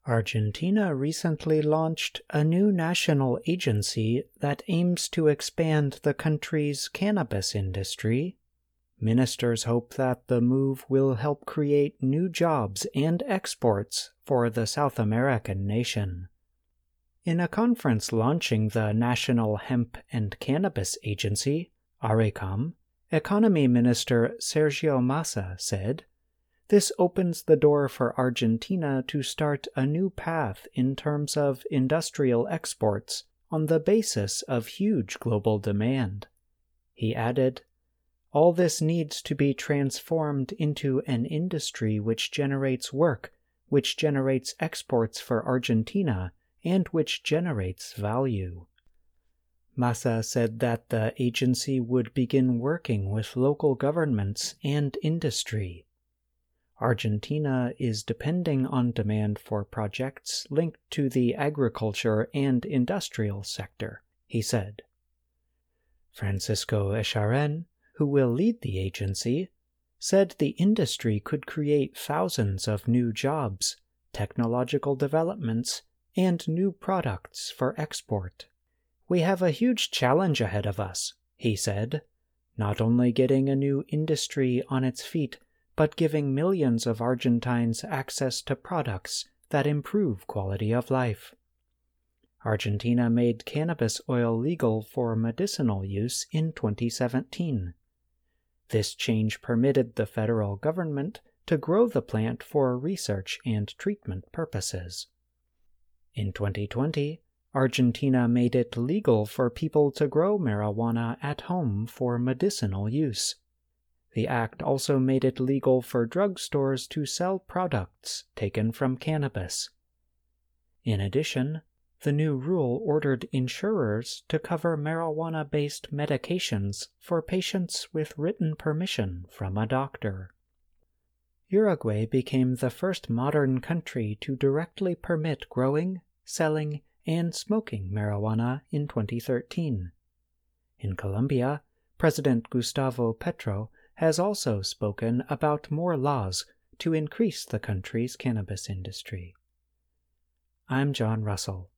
Argentina recently launched a new national agency that aims to expand the country's cannabis industry. Ministers hope that the move will help create new jobs and exports for the South American nation. In a conference launching the National Hemp and Cannabis Agency, ARECAM, Economy Minister Sergio Massa said, "This opens the door for Argentina to start a new path in terms of industrial exports on the basis of huge global demand." He added, "All this needs to be transformed into an industry which generates work, which generates exports for Argentina, and which generates value." Massa said that the agency would begin working with local governments and industry. Argentina is depending on demand for projects linked to the agriculture and industrial sector, he said. Francisco Echaren, who will lead the agency, said the industry could create thousands of new jobs, technological developments, and new products for export. "We have a huge challenge ahead of us," he said, "not only getting a new industry on its feet, but giving millions of Argentines access to products that improve quality of life." Argentina made cannabis oil legal for medicinal use in 2017. This change permitted the federal government to grow the plant for research and treatment purposes. In 2020, Argentina made it legal for people to grow marijuana at home for medicinal use. The act also made it legal for drugstores to sell products taken from cannabis. In addition, the new rule ordered insurers to cover marijuana-based medications for patients with written permission from a doctor. Uruguay became the first modern country to directly permit growing, selling, and smoking marijuana in 2013. In Colombia, President Gustavo Petro has also spoken about more laws to increase the country's cannabis industry. I'm John Russell.